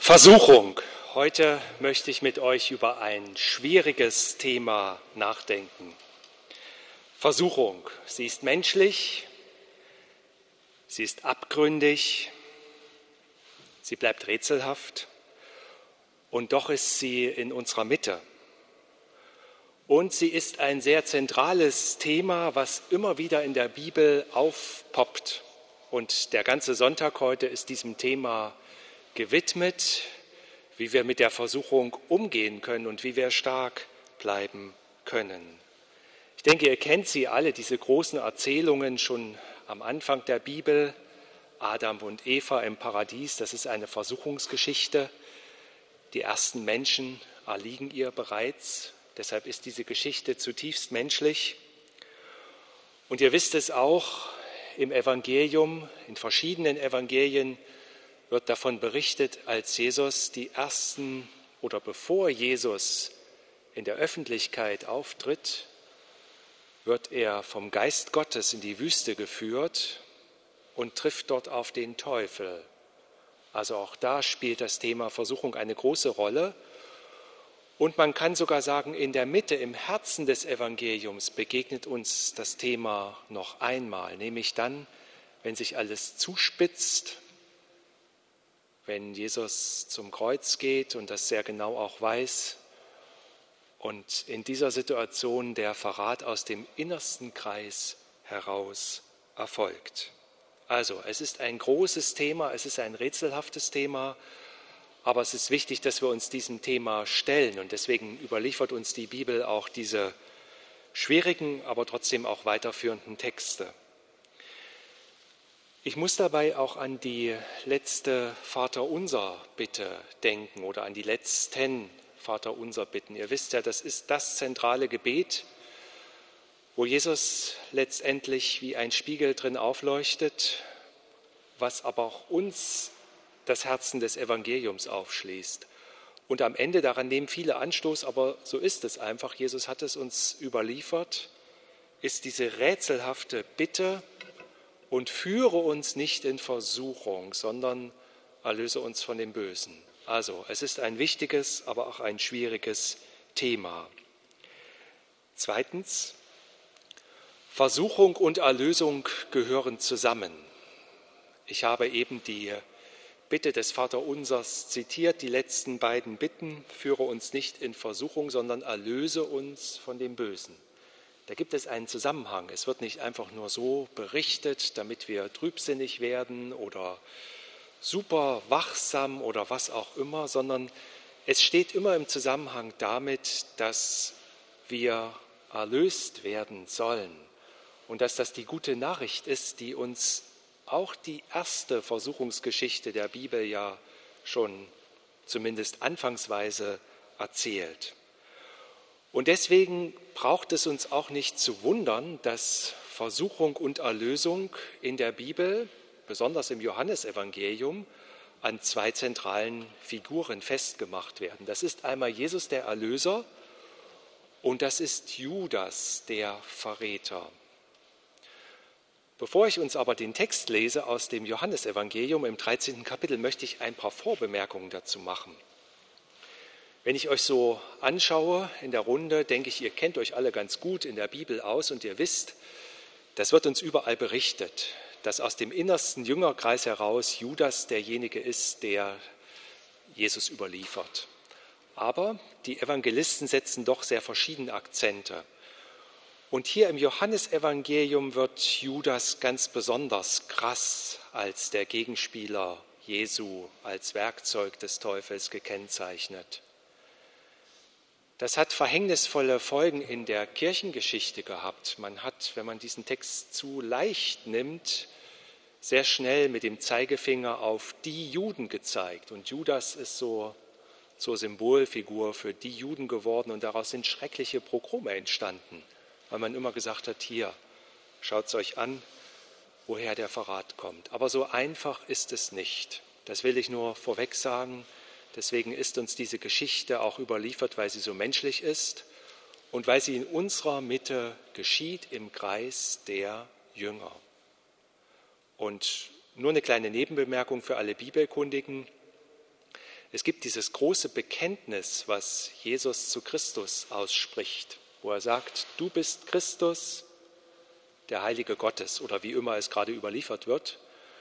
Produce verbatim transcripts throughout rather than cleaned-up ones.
Versuchung. Heute möchte ich mit euch über ein schwieriges Thema nachdenken. Versuchung. Sie ist menschlich, sie ist abgründig, sie bleibt rätselhaft und doch ist sie in unserer Mitte. Und sie ist ein sehr zentrales Thema, was immer wieder in der Bibel aufpoppt. Und der ganze Sonntag heute ist diesem Thema gewidmet, wie wir mit der Versuchung umgehen können und wie wir stark bleiben können. Ich denke, ihr kennt sie alle, diese großen Erzählungen schon am Anfang der Bibel. Adam und Eva im Paradies, das ist eine Versuchungsgeschichte. Die ersten Menschen erliegen ihr bereits. Deshalb ist diese Geschichte zutiefst menschlich. Und ihr wisst es auch, im Evangelium, in verschiedenen Evangelien wird davon berichtet, als Jesus die ersten oder bevor Jesus in der Öffentlichkeit auftritt, wird er vom Geist Gottes in die Wüste geführt und trifft dort auf den Teufel. Also auch da spielt das Thema Versuchung eine große Rolle. Und man kann sogar sagen, in der Mitte, im Herzen des Evangeliums begegnet uns das Thema noch einmal, nämlich dann, wenn sich alles zuspitzt, wenn Jesus zum Kreuz geht und das sehr genau auch weiß und in dieser Situation der Verrat aus dem innersten Kreis heraus erfolgt. Also, es ist ein großes Thema, es ist ein rätselhaftes Thema, aber es ist wichtig, dass wir uns diesem Thema stellen und deswegen überliefert uns die Bibel auch diese schwierigen, aber trotzdem auch weiterführenden Texte. Ich muss dabei auch an die letzte Vaterunser-Bitte denken oder an die letzten Vaterunser-Bitten. Ihr wisst ja, das ist das zentrale Gebet, wo Jesus letztendlich wie ein Spiegel drin aufleuchtet, was aber auch uns das Herzen des Evangeliums aufschließt. Und am Ende, daran nehmen viele Anstoß, aber so ist es einfach, Jesus hat es uns überliefert, ist diese rätselhafte Bitte: Und führe uns nicht in Versuchung, sondern erlöse uns von dem Bösen. Also, es ist ein wichtiges, aber auch ein schwieriges Thema. Zweitens, Versuchung und Erlösung gehören zusammen. Ich habe eben die Bitte des Vaterunsers zitiert, die letzten beiden Bitten: Führe uns nicht in Versuchung, sondern erlöse uns von dem Bösen. Da gibt es einen Zusammenhang. Es wird nicht einfach nur so berichtet, damit wir trübsinnig werden oder super wachsam oder was auch immer, sondern es steht immer im Zusammenhang damit, dass wir erlöst werden sollen und dass das die gute Nachricht ist, die uns auch die erste Versuchungsgeschichte der Bibel ja schon zumindest anfangsweise erzählt. Und deswegen braucht es uns auch nicht zu wundern, dass Versuchung und Erlösung in der Bibel, besonders im Johannesevangelium, an zwei zentralen Figuren festgemacht werden. Das ist einmal Jesus der Erlöser und das ist Judas der Verräter. Bevor ich uns aber den Text lese aus dem Johannesevangelium im dreizehnten Kapitel, möchte ich ein paar Vorbemerkungen dazu machen. Wenn ich euch so anschaue in der Runde, denke ich, ihr kennt euch alle ganz gut in der Bibel aus und ihr wisst, das wird uns überall berichtet, dass aus dem innersten Jüngerkreis heraus Judas derjenige ist, der Jesus überliefert. Aber die Evangelisten setzen doch sehr verschiedene Akzente. Und hier im Johannesevangelium wird Judas ganz besonders krass als der Gegenspieler Jesu, als Werkzeug des Teufels gekennzeichnet. Das hat verhängnisvolle Folgen in der Kirchengeschichte gehabt. Man hat, wenn man diesen Text zu leicht nimmt, sehr schnell mit dem Zeigefinger auf die Juden gezeigt. Und Judas ist so zur Symbolfigur für die Juden geworden und daraus sind schreckliche Pogrome entstanden, weil man immer gesagt hat, hier, schaut es euch an, woher der Verrat kommt. Aber so einfach ist es nicht. Das will ich nur vorweg sagen. Deswegen ist uns diese Geschichte auch überliefert, weil sie so menschlich ist und weil sie in unserer Mitte geschieht im Kreis der Jünger. Und nur eine kleine Nebenbemerkung für alle Bibelkundigen. Es gibt dieses große Bekenntnis, was Jesus zu Christus ausspricht, wo er sagt, du bist Christus, der Heilige Gottes, oder wie immer es gerade überliefert wird.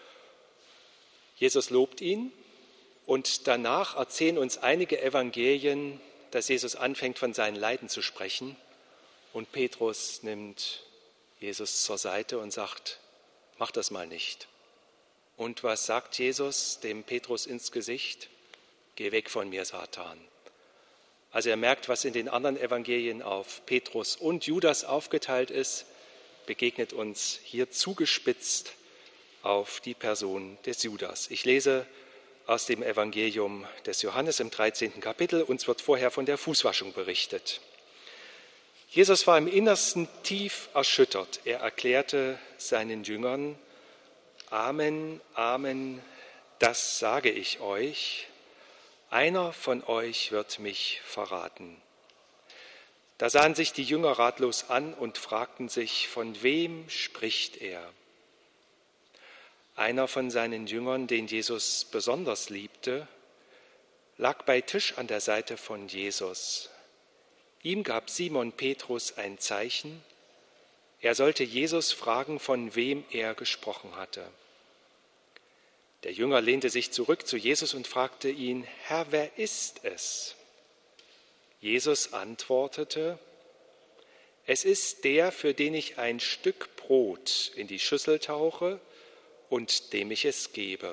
Jesus lobt ihn und danach erzählen uns einige Evangelien, dass Jesus anfängt, von seinen Leiden zu sprechen. Und Petrus nimmt Jesus zur Seite und sagt, mach das mal nicht. Und was sagt Jesus dem Petrus ins Gesicht? Geh weg von mir, Satan. Also er merkt, was in den anderen Evangelien auf Petrus und Judas aufgeteilt ist, begegnet uns hier zugespitzt auf die Person des Judas. Ich lese aus dem Evangelium des Johannes im dreizehnten Kapitel. Uns wird vorher von der Fußwaschung berichtet. Jesus war im Innersten tief erschüttert. Er erklärte seinen Jüngern, Amen, Amen, das sage ich euch, einer von euch wird mich verraten. Da sahen sich die Jünger ratlos an und fragten sich, von wem spricht er? Einer von seinen Jüngern, den Jesus besonders liebte, lag bei Tisch an der Seite von Jesus. Ihm gab Simon Petrus ein Zeichen. Er sollte Jesus fragen, von wem er gesprochen hatte. Der Jünger lehnte sich zurück zu Jesus und fragte ihn, Herr, wer ist es? Jesus antwortete, es ist der, für den ich ein Stück Brot in die Schüssel tauche und dem ich es gebe.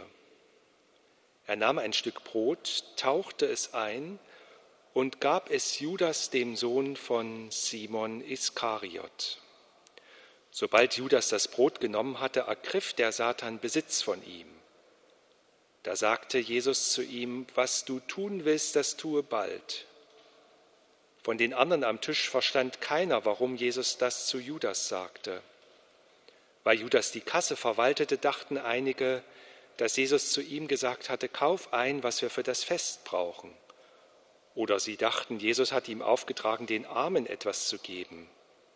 Er nahm ein Stück Brot, tauchte es ein und gab es Judas, dem Sohn von Simon Iskariot. Sobald Judas das Brot genommen hatte, ergriff der Satan Besitz von ihm. Da sagte Jesus zu ihm, was du tun willst, das tue bald. Von den anderen am Tisch verstand keiner, warum Jesus das zu Judas sagte. Weil Judas die Kasse verwaltete, dachten einige, dass Jesus zu ihm gesagt hatte, kauf ein, was wir für das Fest brauchen. Oder sie dachten, Jesus hat ihm aufgetragen, den Armen etwas zu geben.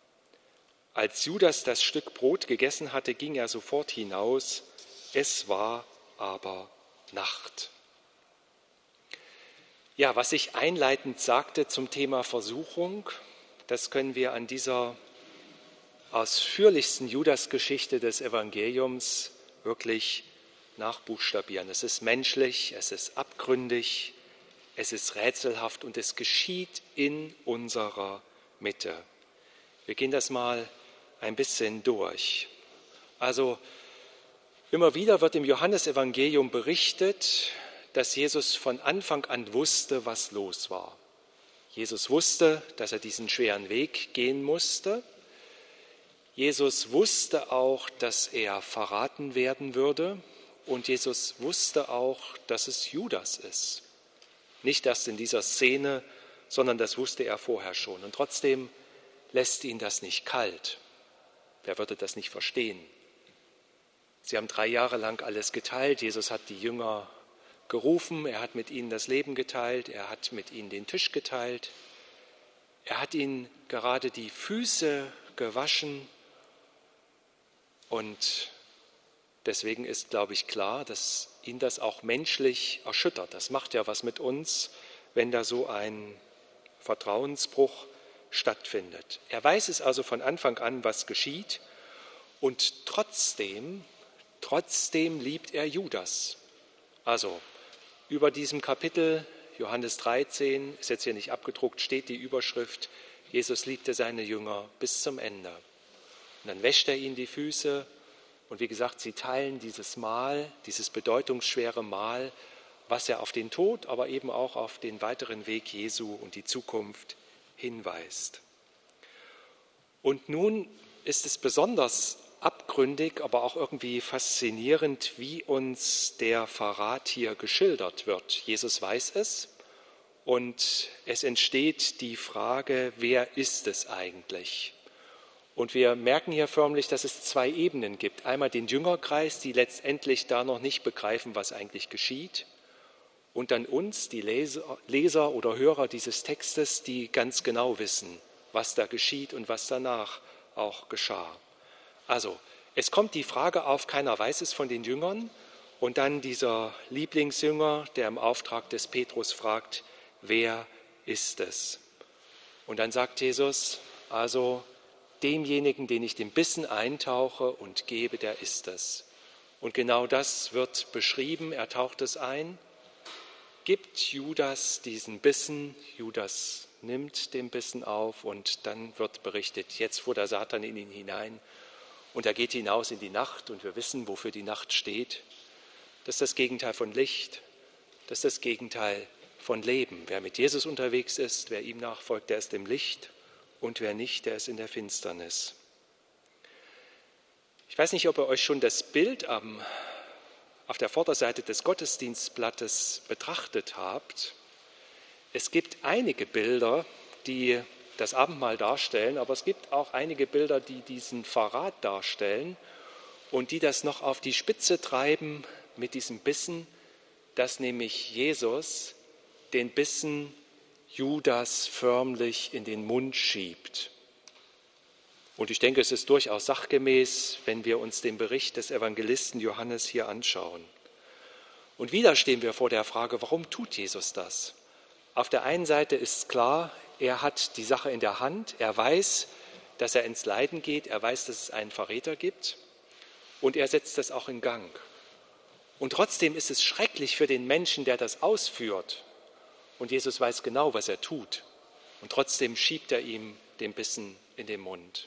Als Judas das Stück Brot gegessen hatte, ging er sofort hinaus. Es war aber Nacht. Ja, was ich einleitend sagte zum Thema Versuchung, das können wir an dieser ausführlichsten Judas-Geschichte des Evangeliums wirklich nachbuchstabieren. Es ist menschlich, es ist abgründig, es ist rätselhaft und es geschieht in unserer Mitte. Wir gehen das mal ein bisschen durch. Also immer wieder wird im Johannesevangelium berichtet, dass Jesus von Anfang an wusste, was los war. Jesus wusste, dass er diesen schweren Weg gehen musste. Jesus wusste auch, dass er verraten werden würde. Und Jesus wusste auch, dass es Judas ist. Nicht erst in dieser Szene, sondern das wusste er vorher schon. Und trotzdem lässt ihn das nicht kalt. Wer würde das nicht verstehen? Sie haben drei Jahre lang alles geteilt. Jesus hat die Jünger gerufen, er hat mit ihnen das Leben geteilt, er hat mit ihnen den Tisch geteilt. Er hat ihnen gerade die Füße gewaschen. Und deswegen ist, glaube ich, klar, dass ihn das auch menschlich erschüttert. Das macht ja was mit uns, wenn da so ein Vertrauensbruch stattfindet. Er weiß es also von Anfang an, was geschieht. Und trotzdem, trotzdem liebt er Judas. Also über diesem Kapitel, Johannes dreizehn, ist jetzt hier nicht abgedruckt, steht die Überschrift, Jesus liebte seine Jünger bis zum Ende. Und dann wäscht er ihnen die Füße und wie gesagt, sie teilen dieses Mahl, dieses bedeutungsschwere Mahl, was ja auf den Tod, aber eben auch auf den weiteren Weg Jesu und die Zukunft hinweist. Und nun ist es besonders abgründig, aber auch irgendwie faszinierend, wie uns der Verrat hier geschildert wird. Jesus weiß es und es entsteht die Frage, wer ist es eigentlich? Und wir merken hier förmlich, dass es zwei Ebenen gibt. Einmal den Jüngerkreis, die letztendlich da noch nicht begreifen, was eigentlich geschieht. Und dann uns, die Leser, Leser oder Hörer dieses Textes, die ganz genau wissen, was da geschieht und was danach auch geschah. Also, es kommt die Frage auf, keiner weiß es von den Jüngern Und dann dieser Lieblingsjünger, der im Auftrag des Petrus fragt, wer ist es? Und dann sagt Jesus, also demjenigen, den ich den Bissen eintauche und gebe, der ist es. Und genau das wird beschrieben, er taucht es ein, gibt Judas diesen Bissen, Judas nimmt den Bissen auf und dann wird berichtet, jetzt fuhr der Satan in ihn hinein und er geht hinaus in die Nacht und wir wissen, wofür die Nacht steht. Das ist das Gegenteil von Licht, das ist das Gegenteil von Leben. Wer mit Jesus unterwegs ist, wer ihm nachfolgt, der ist im Licht und wer nicht, der ist in der Finsternis. Ich weiß nicht, ob ihr euch schon das Bild am, auf der Vorderseite des Gottesdienstblattes betrachtet habt. Es gibt einige Bilder, die das Abendmahl darstellen, aber es gibt auch einige Bilder, die diesen Verrat darstellen und die das noch auf die Spitze treiben mit diesem Bissen, dass nämlich Jesus den Bissen Judas förmlich in den Mund schiebt. Und ich denke, es ist durchaus sachgemäß, wenn wir uns den Bericht des Evangelisten Johannes hier anschauen. Und wieder stehen wir vor der Frage, warum tut Jesus das? Auf der einen Seite ist klar, er hat die Sache in der Hand, er weiß, dass er ins Leiden geht, er weiß, dass es einen Verräter gibt und er setzt das auch in Gang. Und trotzdem ist es schrecklich für den Menschen, der das ausführt. Und Jesus weiß genau, was er tut. Und trotzdem schiebt er ihm den Bissen in den Mund.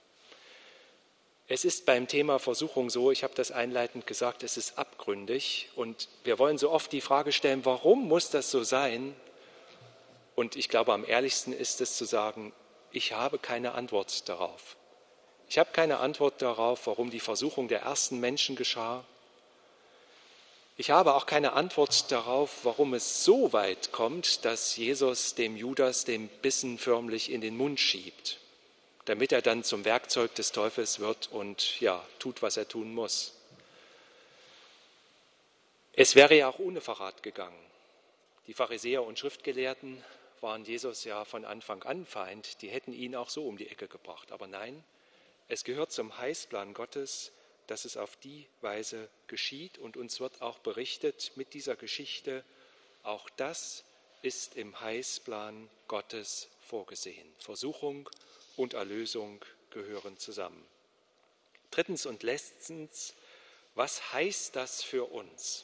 Es ist beim Thema Versuchung so, ich habe das einleitend gesagt, es ist abgründig. Und wir wollen so oft die Frage stellen, warum muss das so sein? Und ich glaube, am ehrlichsten ist es zu sagen, ich habe keine Antwort darauf. Ich habe keine Antwort darauf, warum die Versuchung der ersten Menschen geschah. Ich habe auch keine Antwort darauf, warum es so weit kommt, dass Jesus dem Judas den Bissen förmlich in den Mund schiebt, damit er dann zum Werkzeug des Teufels wird und ja, tut, was er tun muss. Es wäre ja auch ohne Verrat gegangen. Die Pharisäer und Schriftgelehrten waren Jesus ja von Anfang an Feind, die hätten ihn auch so um die Ecke gebracht. Aber nein, es gehört zum Heilsplan Gottes, dass es auf die Weise geschieht und uns wird auch berichtet mit dieser Geschichte, auch das ist im Heilsplan Gottes vorgesehen. Versuchung und Erlösung gehören zusammen. Drittens und letztens, was heißt das für uns?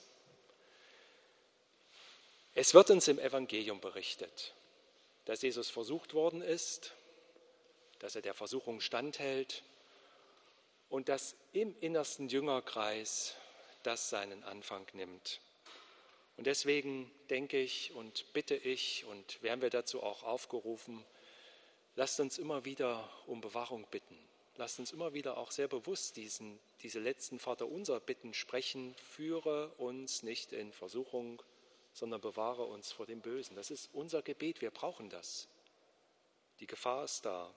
Es wird uns im Evangelium berichtet, dass Jesus versucht worden ist, dass er der Versuchung standhält und dass im innersten Jüngerkreis das seinen Anfang nimmt. Und deswegen denke ich und bitte ich und werden wir dazu auch aufgerufen, lasst uns immer wieder um Bewahrung bitten. Lasst uns immer wieder auch sehr bewusst diesen, diese letzten Vaterunser Bitten sprechen. Führe uns nicht in Versuchung, sondern bewahre uns vor dem Bösen. Das ist unser Gebet, wir brauchen das. Die Gefahr ist da.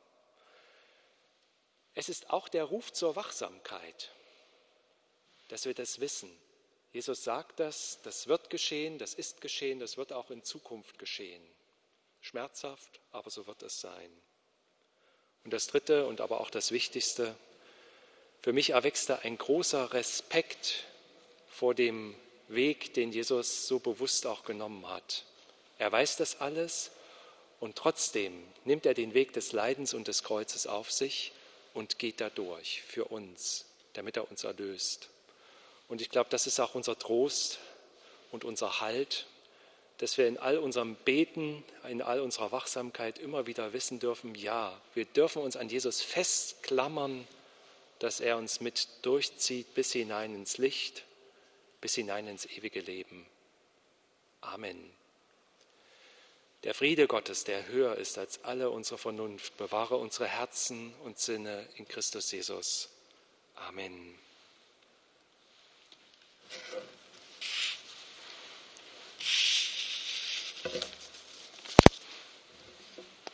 Es ist auch der Ruf zur Wachsamkeit, dass wir das wissen. Jesus sagt das, das wird geschehen, das ist geschehen, das wird auch in Zukunft geschehen. Schmerzhaft, aber so wird es sein. Und das Dritte und aber auch das Wichtigste, für mich erwächst da ein großer Respekt vor dem Weg, den Jesus so bewusst auch genommen hat. Er weiß das alles und trotzdem nimmt er den Weg des Leidens und des Kreuzes auf sich und geht da durch für uns, damit er uns erlöst. Und ich glaube, das ist auch unser Trost und unser Halt, dass wir in all unserem Beten, in all unserer Wachsamkeit immer wieder wissen dürfen, ja, wir dürfen uns an Jesus festklammern, dass er uns mit durchzieht bis hinein ins Licht, bis hinein ins ewige Leben. Amen. Der Friede Gottes, der höher ist als alle unsere Vernunft, bewahre unsere Herzen und Sinne in Christus Jesus. Amen.